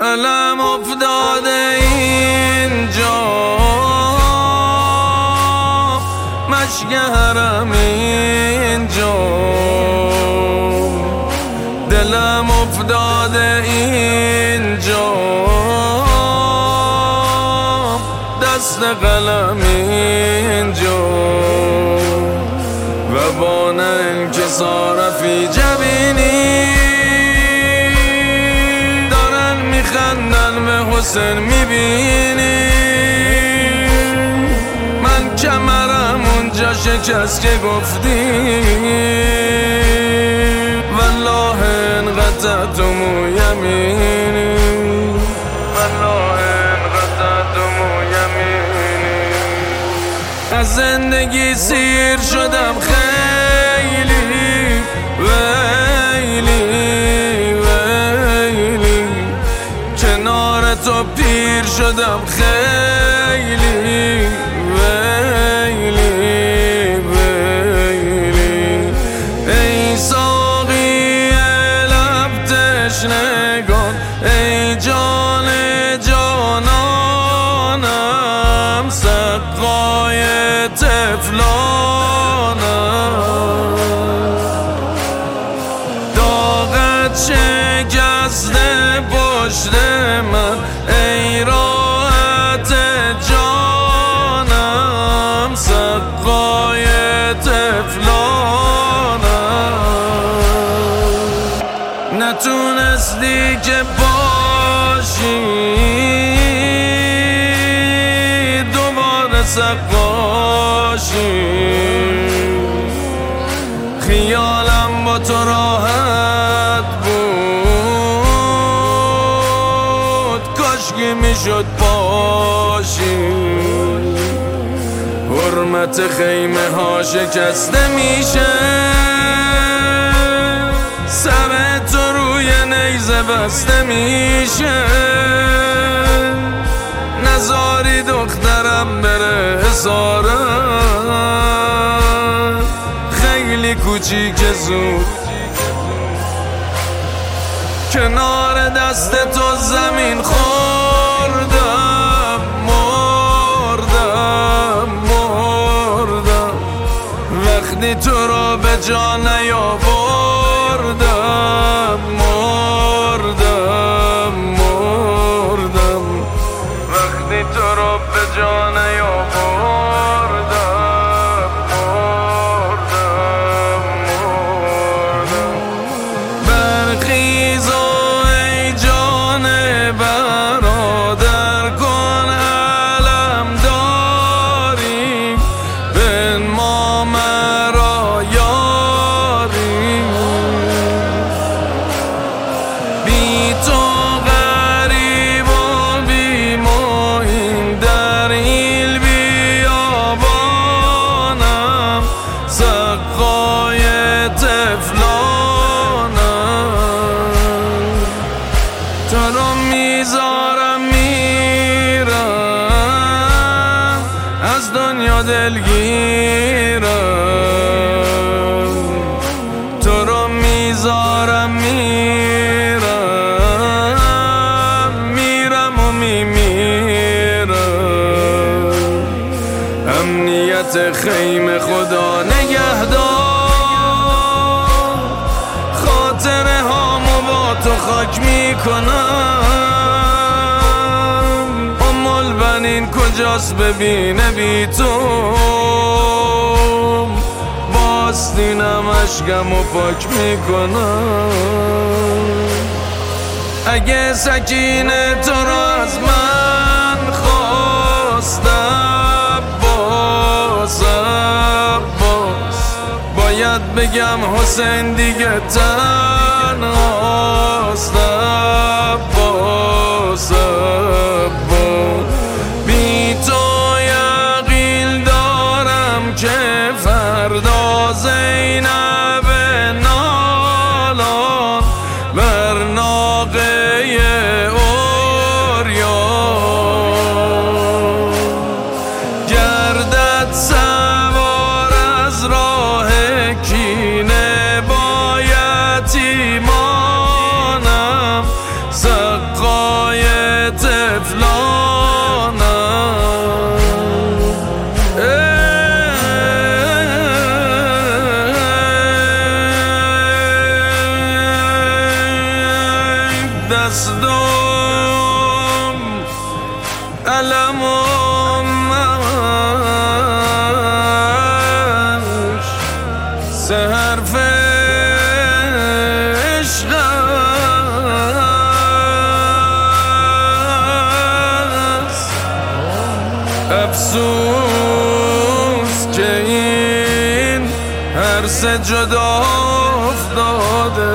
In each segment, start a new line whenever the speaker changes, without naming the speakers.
علم افتاده اینجا، مشک حرم اینجا، دلم افتاده اینجا، دست قلم اینجا، و با انکسار فی جبینی دارن میخندن به حسین میبینی. من کمرم اونجا شکست که گفتی، والله انقطعتم یمینی، والله انقطعتم یمینی. از زندگی سیر شدم خیلی، ویلی ویلی، کنار تو پیر شدم خیلی، ویلی ویلی. ای ساقی لب تشنگان، ای جان جانانم، سقای طفلانم، داغت شکسته پشت من، ای راحت جانم، سقای طفلانم. نتونستی که باشی دوباره سقاشی، خیالم با تو راحت بود، کاشکی میشد باشی. حرمت خیمه ها شکسته میشه، سر تو روی نیزه بسته میشه، نزاری دخترم بره حسارت، خیلی کوچیک زود کنار دست تو زمین خوردم، مردم مردم، وقتی تو را به جا نیاوردم، مردم مردم، وقتی تو را به جا نیاوردم، مردم مردم. برخیز ای جان برادر، کن علم داری، بنما مرا یاری، بی تو غریب و بی معین، در ایل بیابانم، سقای طفلانم. تو رو میذارم میرم، از دنیا دلگیرم، تو رو میذارم میرم، میرم و میمیرم. امنیت خیمه خدا نگهدار، خاطره هامو با تو خاک میکنم. البنین کجاست ببینه بی تو، باستینم اشکمو پاک میکنم. اگه سکینه تو را از من خواست، عباس عباس، باید بگم حسین دیگه تنهاست، عباس عباس. بی تو یقین دارم که فردا زینب نالان بر ناقه اوریان گردد سوار از راه کینه با یتیمان. دستم علمش سه حرف عشق است. افسوس که این هر سه جدا افتاده.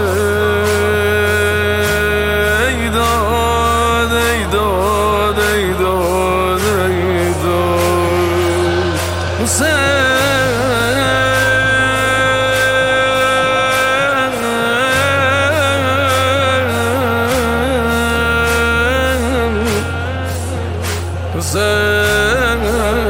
ای داد ای داد ای داد ای داد حسین. حسین